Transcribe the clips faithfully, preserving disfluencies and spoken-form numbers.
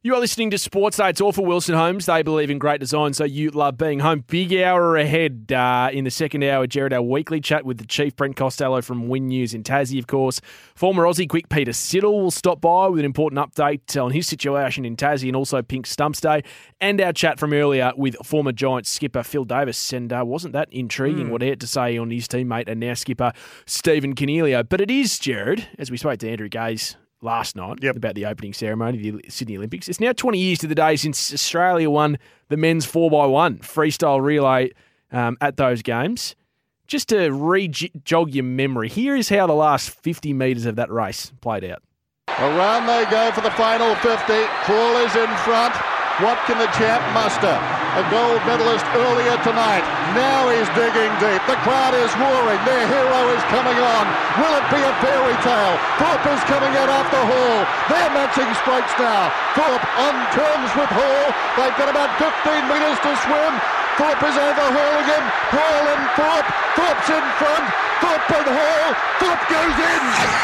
You are listening to Sports Day. It's all for Wilson Homes. They believe in great design, so you love being home. Big hour ahead uh, in the second hour, Jared, our weekly chat with the Chief, Brent Costello from Win News in Tassie, of course. Former Aussie quick Peter Siddle will stop by with an important update on his situation in Tassie and also Pink Stumps Day. And our chat from earlier with former Giants skipper Phil Davis. And uh, wasn't that intriguing mm. what he had to say on his teammate and now skipper Stephen Coniglio? But it is, Jared, as we spoke to Andrew Gaze last night yep. about the opening ceremony of the Sydney Olympics. It's now twenty years to the day since Australia won the men's four by one freestyle relay um, at those games. Just to re-jog your memory, here is how the last fifty metres of that race played out. Around they go for the final fifty. Crawl is in front. What can the champ muster? A gold medalist earlier tonight. Now he's digging deep. The crowd is roaring. Their hero is coming on. Will it be a fairy tale? Thorpe is coming out after Hall. They're matching strikes now. Thorpe on terms with Hall. They've got about fifteen metres to swim. Thorpe is overhauling him. Hall and Thorpe. Thorpe's in front. Thorpe and Hall. Thorpe goes in.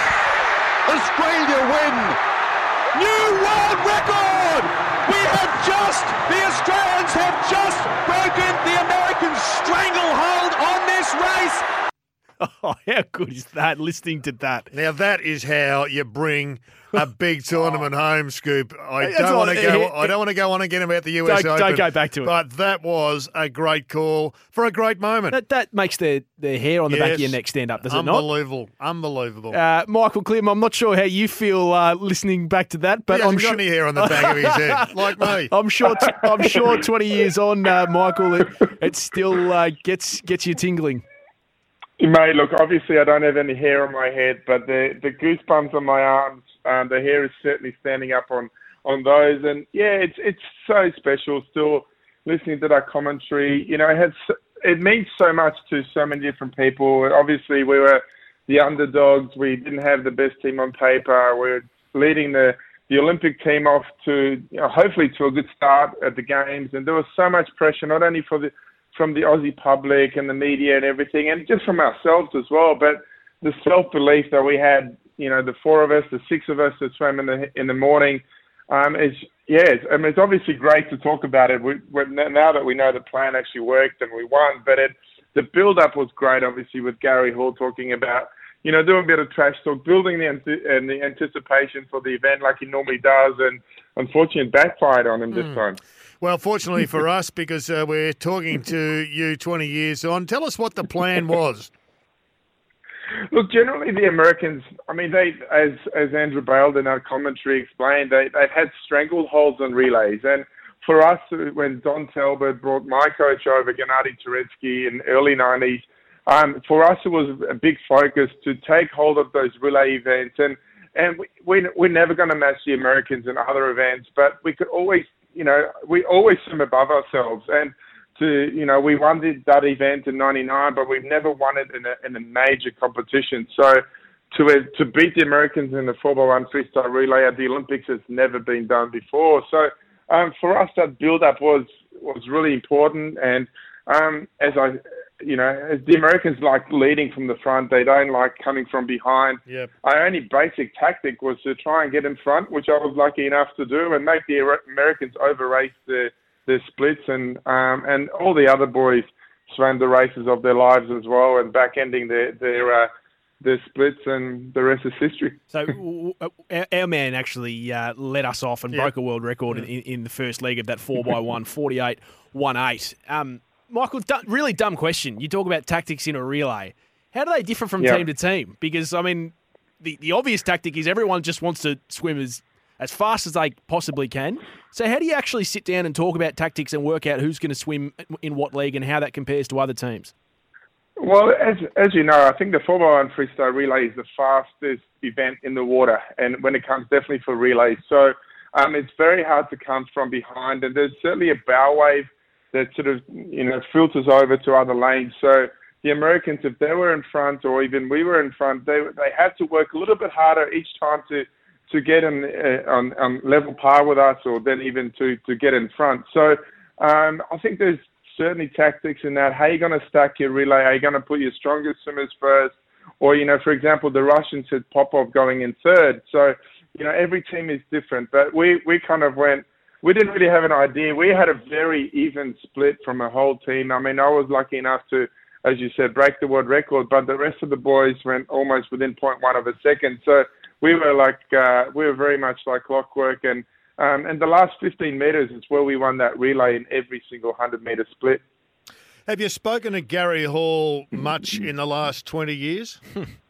Australia win. New world record! We have just, the Australians have just broken the American stranglehold on this race. Oh, how good is that, listening to that? Now, that is how you bring a big tournament home, Scoop. I don't want to go I don't want to go on again about the U S don't, Open. Don't go back to it. But that was a great call for a great moment. That, that makes the, the hair on the yes. back of your neck stand up, does it not? Unbelievable. Unbelievable. Uh, Michael Clem, I'm not sure how you feel uh, listening back to that, but he I'm hasn't sure got any hair on the back of his head, like me. I'm sure. T- I'm sure. Twenty years on, uh, Michael, it, it still uh, gets gets you tingling. Mate, look, obviously I don't have any hair on my head, but the, the goosebumps on my arms, um, the hair is certainly standing up on, on those. And, yeah, it's it's so special still listening to that commentary. You know, it, has, it means so much to so many different people. Obviously, we were the underdogs. We didn't have the best team on paper. We were leading the, the Olympic team off to, you know, hopefully to a good start at the Games. And there was so much pressure, not only for the from the Aussie public and the media and everything, and just from ourselves as well. But the self-belief that we had, you know, the four of us, the six of us that swam in the in the morning, um, is, yeah, it's, I mean, it's obviously great to talk about it. We, we're, now that we know the plan actually worked and we won, but it, the build-up was great, obviously, with Gary Hall talking about, you know, doing a bit of trash talk, building the, and the anticipation for the event like he normally does, and unfortunately backfired on him mm. this time. Well, fortunately for us, because uh, we're talking to you twenty years on, tell us what the plan was. Look, generally the Americans, I mean, they, as as Andrew Bailed in our commentary explained, they, they've had strangleholds on relays. And for us, when Don Talbot brought my coach over, Gennady Turetsky, in the early nineties, um, for us it was a big focus to take hold of those relay events. And, and we, we, we're never going to match the Americans in other events, but we could always, you know, we always swim above ourselves. And to, you know, we won the, that event in ninety-nine, but we've never won it in a, in a major competition. So to uh, to beat the Americans in the four by one freestyle relay at the Olympics has never been done before. So um, for us, that build-up was, was really important. And um, as I, you know, as the Americans like leading from the front, they don't like coming from behind. Yep. Our only basic tactic was to try and get in front, which I was lucky enough to do, and make the Americans over-race the the splits, and um, and all the other boys swam the races of their lives as well, and back-ending their their, uh, their splits, and the rest is history. So our, our man actually uh, led us off and yep. broke a world record yep. in, in the first leg of that four by one, forty-eight one eight. Um, Michael, d- really dumb question. You talk about tactics in a relay. How do they differ from yep. team to team? Because, I mean, the, the obvious tactic is everyone just wants to swim as as fast as they possibly can. So how do you actually sit down and talk about tactics and work out who's going to swim in what league and how that compares to other teams? Well, as as you know, I think the four by one freestyle relay is the fastest event in the water, and when it comes definitely for relays. So um, it's very hard to come from behind, and there's certainly a bow wave that sort of, you know, filters over to other lanes. So the Americans, if they were in front or even we were in front, they they had to work a little bit harder each time to to get in, uh, on, on level par with us, or then even to, to get in front. So um, I think there's certainly tactics in that. How are you going to stack your relay? Are you going to put your strongest swimmers first? Or, you know, for example, the Russians had Popov going in third. So you know, every team is different. But we, we kind of went, we didn't really have an idea. We had a very even split from a whole team. I mean, I was lucky enough to, as you said, break the world record, but the rest of the boys went almost within point one of a second. So we were like, uh, we were very much like clockwork. And, um, and the last fifteen metres is where we won that relay in every single one hundred metre split. Have you spoken to Gary Hall much in the last twenty years?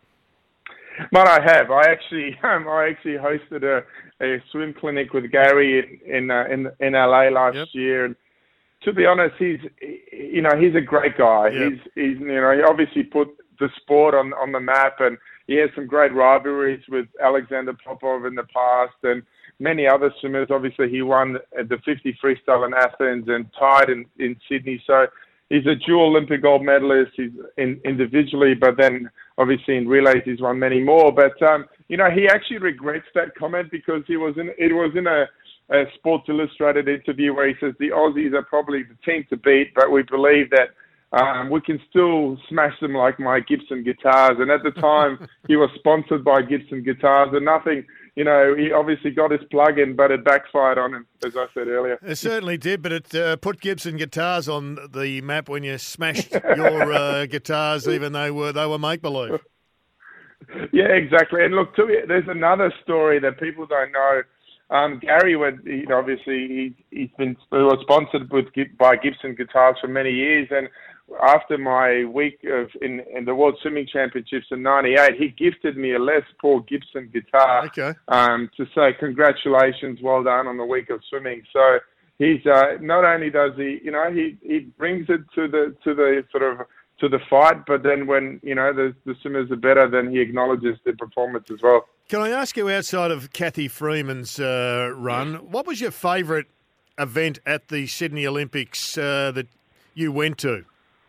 But I have. I actually, um, I actually hosted a, a swim clinic with Gary in in uh, in, in L A last yep. year. And to be honest, he's you know he's a great guy. Yep. He's he's you know he obviously put the sport on on the map, and he has some great rivalries with Alexander Popov in the past and many other swimmers. Obviously, he won the fifty freestyle in Athens and tied in in Sydney. So he's a dual Olympic gold medalist. He's in, individually, but then obviously in relays he's won many more. But um, you know, he actually regrets that comment because he was in it was in a, a Sports Illustrated interview where he says the Aussies are probably the team to beat, but we believe that um, we can still smash them like my Gibson guitars. And at the time, he was sponsored by Gibson guitars, and nothing. You know, he obviously got his plug in, but it backfired on him, as I said earlier. It certainly did, but it uh, put Gibson guitars on the map when you smashed your uh, guitars, even though they were, they were make-believe. Yeah, exactly. And look, too, there's another story that people don't know. Um, Gary, would, you know, obviously, he, he's been he was sponsored with, by Gibson guitars for many years, and after my week of in, in the World Swimming Championships in ninety-eight, he gifted me a Les Paul Gibson guitar okay. um, to say congratulations, well done on the week of swimming. So he's uh, not only does he, you know, he, he brings it to the to the sort of to the fight, but then when you know the, the swimmers are better, then he acknowledges their performance as well. Can I ask you, outside of Kathy Freeman's uh, run, what was your favourite event at the Sydney Olympics uh, that you went to?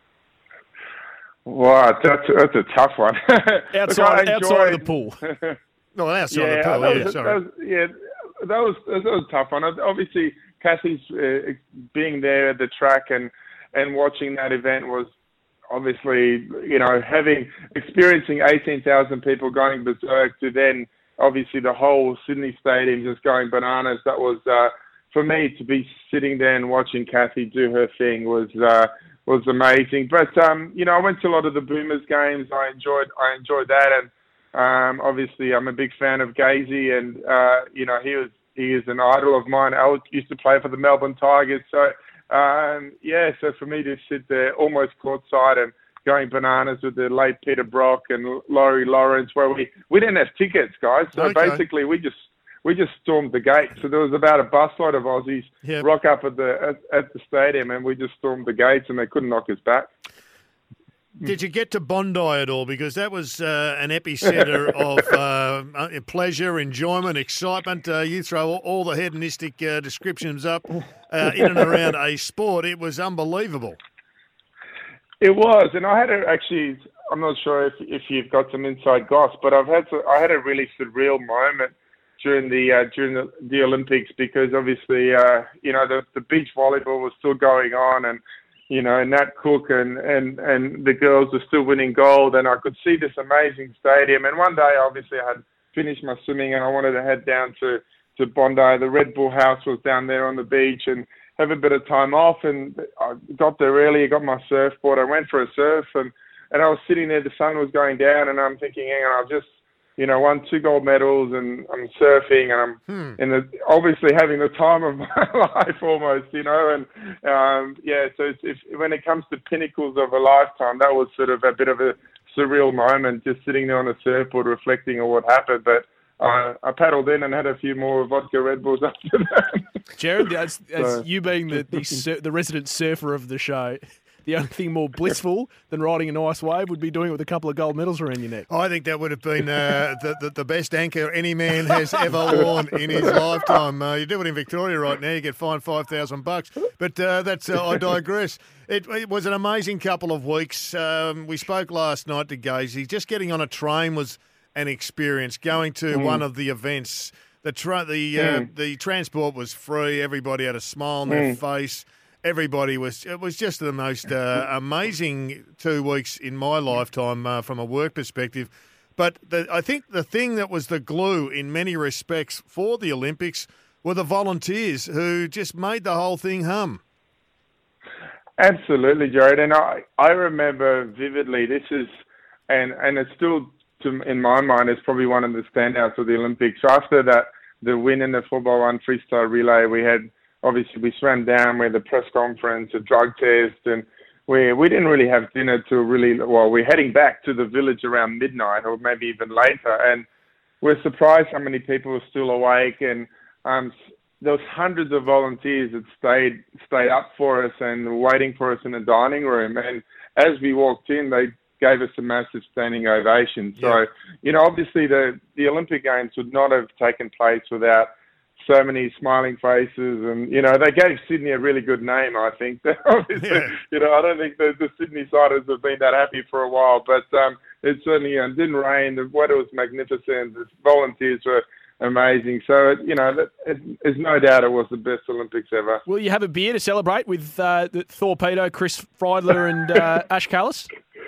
Wow, that's, that's a tough one. outside, Look, outside of the pool. No, outside yeah, of the pool, that yeah, was, sorry. That was, yeah, that was, that was a tough one. Obviously, Kathy's uh, being there at the track and, and watching that event was obviously, you know, having, experiencing eighteen thousand people going berserk to then obviously the whole Sydney Stadium just going bananas. That was, uh, for me, to be sitting there and watching Kathy do her thing was, uh, was amazing. But, um, you know, I went to a lot of the Boomers games. I enjoyed I enjoyed that. And um, obviously I'm a big fan of Gazy. And, uh, you know, he was he is an idol of mine. I used to play for the Melbourne Tigers. So, um, yeah, so for me to sit there almost courtside and going bananas with the late Peter Brock and Laurie Lawrence, where we, we didn't have tickets, guys. So okay. basically we just... We just stormed the gate. So there was about a busload of Aussies yep. rock up at the at, at the stadium, and we just stormed the gates, and they couldn't knock us back. Did you get to Bondi at all? Because that was uh, an epicentre of uh, pleasure, enjoyment, excitement. Uh, you throw all, all the hedonistic uh, descriptions up uh, in and around a sport. It was unbelievable. It was, and I had a, actually. I'm not sure if if you've got some inside goss, but I've had to, I had a really surreal moment during the uh, during the, the Olympics, because obviously uh, you know the the beach volleyball was still going on, and you know Nat Cook and, and, and the girls were still winning gold, and I could see this amazing stadium. And one day, obviously, I had finished my swimming and I wanted to head down to, to Bondi. The Red Bull House was down there on the beach and have a bit of time off. And I got there early, got my surfboard, I went for a surf, and, and I was sitting there, the sun was going down, and I'm thinking, hang on, I've just you know, won two gold medals, and I'm surfing, and I'm hmm. in the, obviously having the time of my life almost, you know, and um, yeah. So it's, if, when it comes to pinnacles of a lifetime, that was sort of a bit of a surreal moment, just sitting there on a surfboard reflecting on what happened. But uh, I paddled in and had a few more vodka Red Bulls after that. Jared, as, as so. you being the the, sur- the resident surfer of the show, the only thing more blissful than riding a nice wave would be doing it with a couple of gold medals around your neck. I think that would have been uh, the, the the best anchor any man has ever worn in his lifetime. Uh, you do it in Victoria right now, you get fined five thousand bucks. But uh, that's uh, I digress. It, it was an amazing couple of weeks. Um, we spoke last night to Gazy. Just getting on a train was an experience. Going to mm. one of the events, the tra- the mm. uh, the transport was free. Everybody had a smile on mm. their face. Everybody was, it was just the most uh, amazing two weeks in my lifetime uh, from a work perspective. But the, I think the thing that was the glue in many respects for the Olympics were the volunteers who just made the whole thing hum. Absolutely, Jared. And I, I remember vividly, this is, and, and it's still, to, in my mind, it's probably one of the standouts of the Olympics. After that, the win in the four by one freestyle relay, we had, obviously, we swam down, we had the press conference, a drug test, and we we didn't really have dinner till really, well, we're heading back to the village around midnight or maybe even later. And we're surprised how many people were still awake. And um, there was hundreds of volunteers that stayed stayed up for us and were waiting for us in the dining room. And as we walked in, they gave us a massive standing ovation. So, yeah. you know, obviously the, the Olympic Games would not have taken place without so many smiling faces, and you know they gave Sydney a really good name. I think, obviously, yeah. you know, I don't think the, the Sydney siders have been that happy for a while, but um, it certainly um, didn't rain. The weather was magnificent. The volunteers were amazing. So, you know, it, it, there's no doubt it was the best Olympics ever. Will you have a beer to celebrate with uh, the Torpedo, Chris Freidler, and uh, Ash Callis?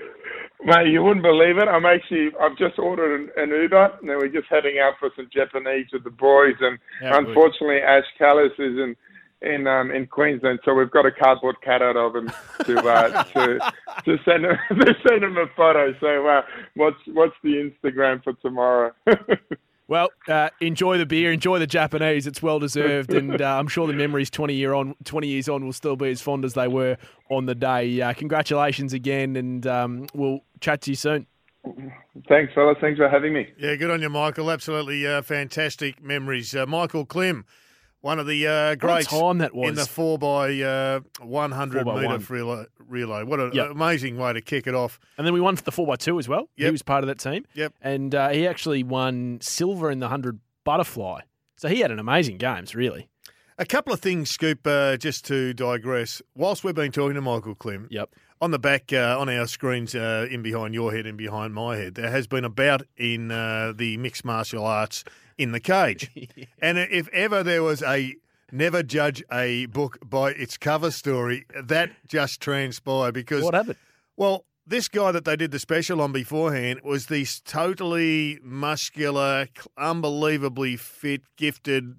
Mate, you wouldn't believe it. I'm actually, I've just ordered an, an Uber, and then we're just heading out for some Japanese with the boys. And yeah, unfortunately, good. Ash Callis is in in um, in Queensland, so we've got a cardboard cutout of him to uh, to to send him to send him a photo. So, uh, what's what's the Instagram for tomorrow? Well, uh, enjoy the beer, enjoy the Japanese. It's well deserved, and uh, I'm sure the memories twenty year on, twenty years on, will still be as fond as they were on the day. Uh, congratulations again, and um, we'll chat to you soon. Thanks, fellas. Thanks for having me. Yeah, good on you, Michael. Absolutely uh, fantastic memories. Uh, Michael Klim, one of the uh, greats time that was. in the four by one hundred metre relay. relay. What an yep. amazing way to kick it off. And then we won for the four by two as well. Yep. He was part of that team. Yep. And uh, he actually won silver in the one hundred butterfly. So he had an amazing games, really. A couple of things, Scoop, uh, just to digress. Whilst we've been talking to Michael Klim, yep. on the back, uh, on our screens, uh, in behind your head and behind my head, there has been a bout in uh, the mixed martial arts in the cage. yeah. And if ever there was a never judge a book by its cover story, that just transpired because... What happened? Well, this guy that they did the special on beforehand was this totally muscular, unbelievably fit, gifted...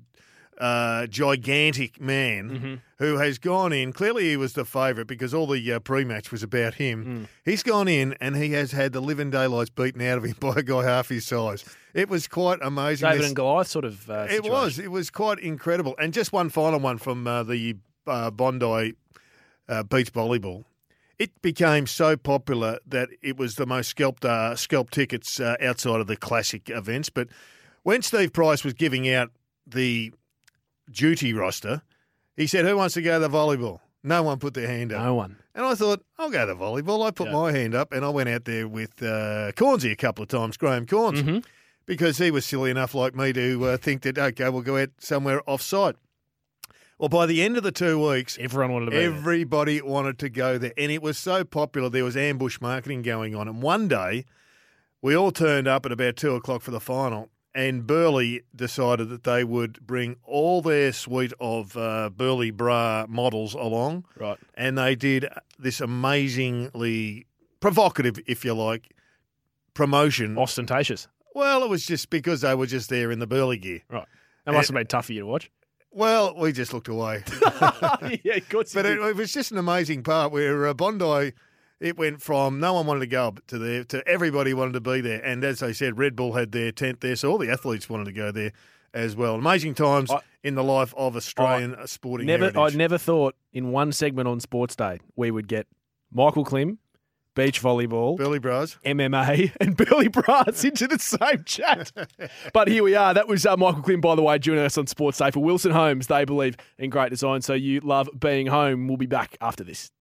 Uh, gigantic man mm-hmm. who has gone in. Clearly, he was the favourite because all the uh, pre-match was about him. Mm. He's gone in and he has had the living daylights beaten out of him by a guy half his size. It was quite amazing. David this, and Goliath sort of uh, It was. It was quite incredible. And just one final one from uh, the uh, Bondi uh, beach volleyball. It became so popular that it was the most scalped, uh, scalped tickets uh, outside of the classic events. But when Steve Price was giving out the duty roster, he said, who wants to go to the volleyball? No one put their hand up. No one. And I thought, I'll go to the volleyball. I put yeah. my hand up and I went out there with uh, Cornsey a couple of times, Graham Corns, mm-hmm. because he was silly enough like me to uh, think that, okay, we'll go out somewhere off-site. Well, by the end of the two weeks, everyone wanted to be everybody there. wanted to go there. And it was so popular, there was ambush marketing going on. And one day, we all turned up at about two o'clock for the final. And Burley decided that they would bring all their suite of uh, Burley bra models along. Right. And they did this amazingly provocative, if you like, promotion. Ostentatious. Well, it was just because they were just there in the Burley gear. Right. That must and, have been tough for you to watch. Well, we just looked away. yeah, good. But it, it was just an amazing part where uh, Bondi... It went from no one wanted to go up to there to everybody wanted to be there. And as I said, Red Bull had their tent there, so all the athletes wanted to go there as well. Amazing times I, in the life of Australian I sporting never, heritage. I never thought in one segment on Sports Day we would get Michael Klim, beach volleyball, Burley Bras, M M A, and Burley Bras into the same chat. But here we are. That was uh, Michael Klim, by the way, joining us on Sports Day for Wilson Homes. They believe in great design, so you love being home. We'll be back after this.